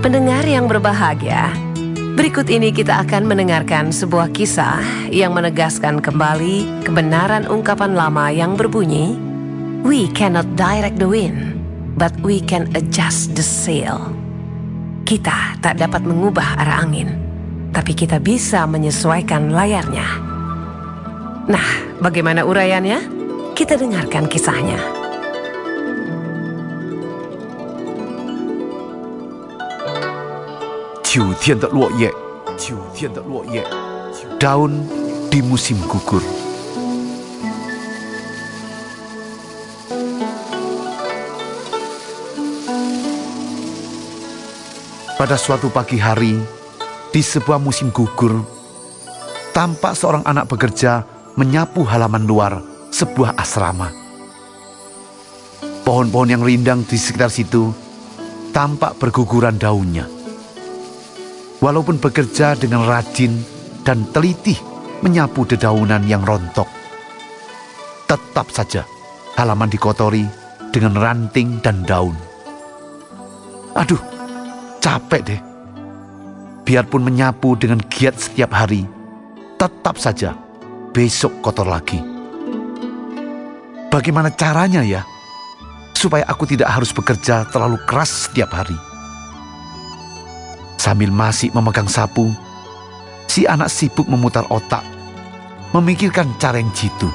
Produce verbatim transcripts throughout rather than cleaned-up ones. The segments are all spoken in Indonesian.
Pendengar yang berbahagia, berikut ini kita akan mendengarkan sebuah kisah yang menegaskan kembali kebenaran ungkapan lama yang berbunyi, "We cannot direct the wind, but we can adjust the sail." Kita tak dapat mengubah arah angin, tapi kita bisa menyesuaikan layarnya. Nah, bagaimana uraiannya? Kita dengarkan kisahnya. Daun di musim gugur. Pada suatu pagi hari, di sebuah musim gugur, tampak seorang anak bekerja menyapu halaman luar sebuah asrama. Pohon-pohon yang rindang di sekitar situ tampak berguguran daunnya. Walaupun bekerja dengan rajin dan teliti menyapu dedaunan yang rontok, tetap saja halaman dikotori dengan ranting dan daun. Aduh, capek deh. Biarpun menyapu dengan giat setiap hari, tetap saja besok kotor lagi. Bagaimana caranya ya, supaya aku tidak harus bekerja terlalu keras setiap hari? Sambil masih memegang sapu, si anak sibuk memutar otak, memikirkan cara yang jitu.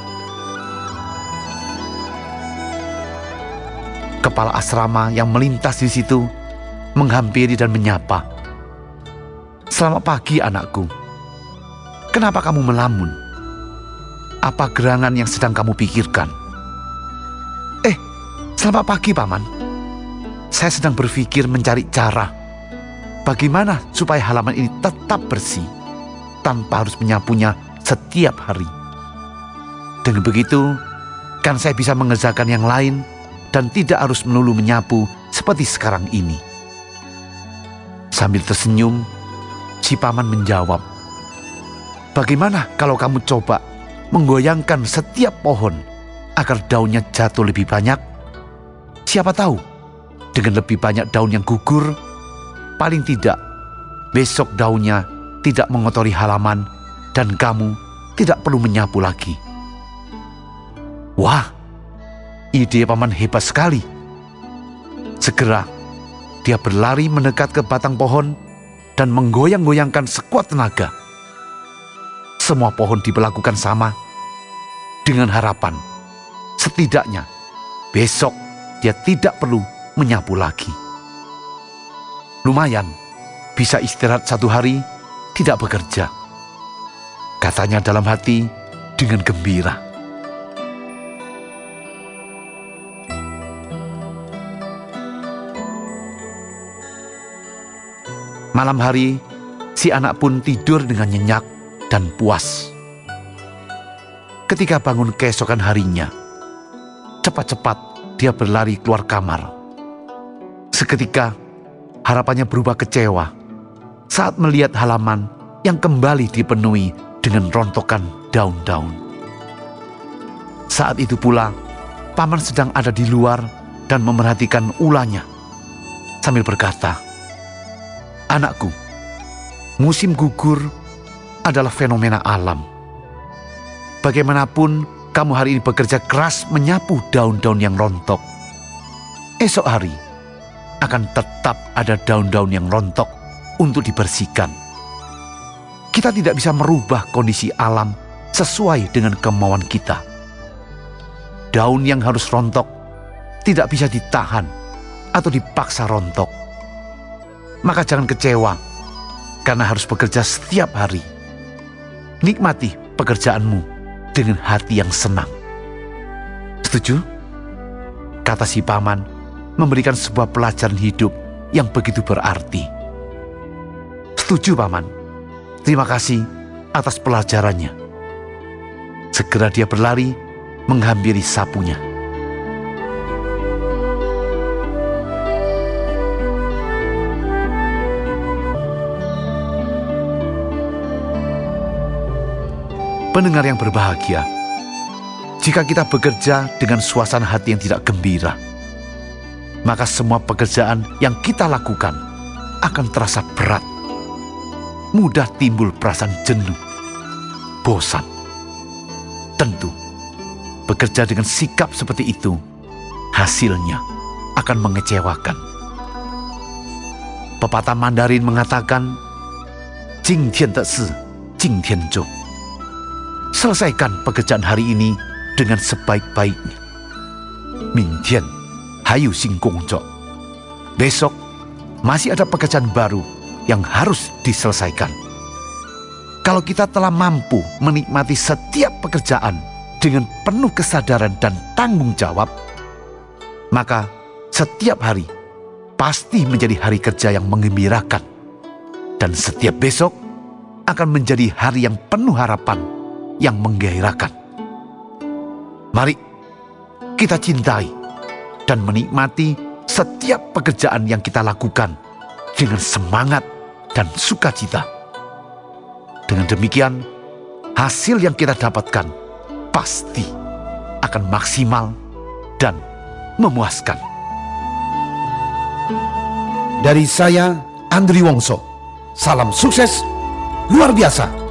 Kepala asrama yang melintas di situ menghampiri dan menyapa. "Selamat pagi, anakku. Kenapa kamu melamun? Apa gerangan yang sedang kamu pikirkan?" "Eh, selamat pagi, Paman. Saya sedang berpikir mencari cara bagaimana supaya halaman ini tetap bersih tanpa harus menyapunya setiap hari. Dengan begitu, kan saya bisa mengerjakan yang lain dan tidak harus melulu menyapu seperti sekarang ini." Sambil tersenyum, si paman menjawab, "Bagaimana kalau kamu coba menggoyangkan setiap pohon agar daunnya jatuh lebih banyak? Siapa tahu, dengan lebih banyak daun yang gugur, paling tidak besok daunnya tidak mengotori halaman dan kamu tidak perlu menyapu lagi." Wah, ide paman hebat sekali. Segera dia berlari mendekat ke batang pohon dan menggoyang-goyangkan sekuat tenaga. Semua pohon diperlakukan sama, dengan harapan setidaknya besok dia tidak perlu menyapu lagi. Lumayan, bisa istirahat satu hari, tidak bekerja, katanya dalam hati dengan gembira. Malam hari, si anak pun tidur dengan nyenyak dan puas. Ketika bangun keesokan harinya, cepat-cepat dia berlari keluar kamar. Seketika, harapannya berubah kecewa saat melihat halaman yang kembali dipenuhi dengan rontokan daun-daun. Saat itu pula, paman sedang ada di luar dan memerhatikan ulahnya sambil berkata, "Anakku, musim gugur adalah fenomena alam. Bagaimanapun kamu hari ini bekerja keras menyapu daun-daun yang rontok, esok hari akan tetap ada daun-daun yang rontok untuk dibersihkan. Kita tidak bisa merubah kondisi alam sesuai dengan kemauan kita. Daun yang harus rontok tidak bisa ditahan atau dipaksa rontok. Maka jangan kecewa karena harus bekerja setiap hari. Nikmati pekerjaanmu dengan hati yang senang." "Setuju?" kata si paman, memberikan sebuah pelajaran hidup yang begitu berarti. "Setuju, Paman. Terima kasih atas pelajarannya." Segera dia berlari menghampiri sapunya. Pendengar yang berbahagia, jika kita bekerja dengan suasana hati yang tidak gembira, maka semua pekerjaan yang kita lakukan akan terasa berat. Mudah timbul perasaan jenuh, bosan. Tentu, bekerja dengan sikap seperti itu, hasilnya akan mengecewakan. Pepatah Mandarin mengatakan, Jing tian de si, jing tian zhou. Selesaikan pekerjaan hari ini dengan sebaik-baiknya. Ming tian hayu xing gong zhou. Besok masih ada pekerjaan baru yang harus diselesaikan. Kalau kita telah mampu menikmati setiap pekerjaan dengan penuh kesadaran dan tanggung jawab, maka setiap hari pasti menjadi hari kerja yang menggembirakan. Dan setiap besok akan menjadi hari yang penuh harapan yang menggairahkan. Mari kita cintai dan menikmati setiap pekerjaan yang kita lakukan dengan semangat dan sukacita. Dengan demikian, hasil yang kita dapatkan pasti akan maksimal dan memuaskan. Dari saya, Andri Wongso, salam sukses luar biasa.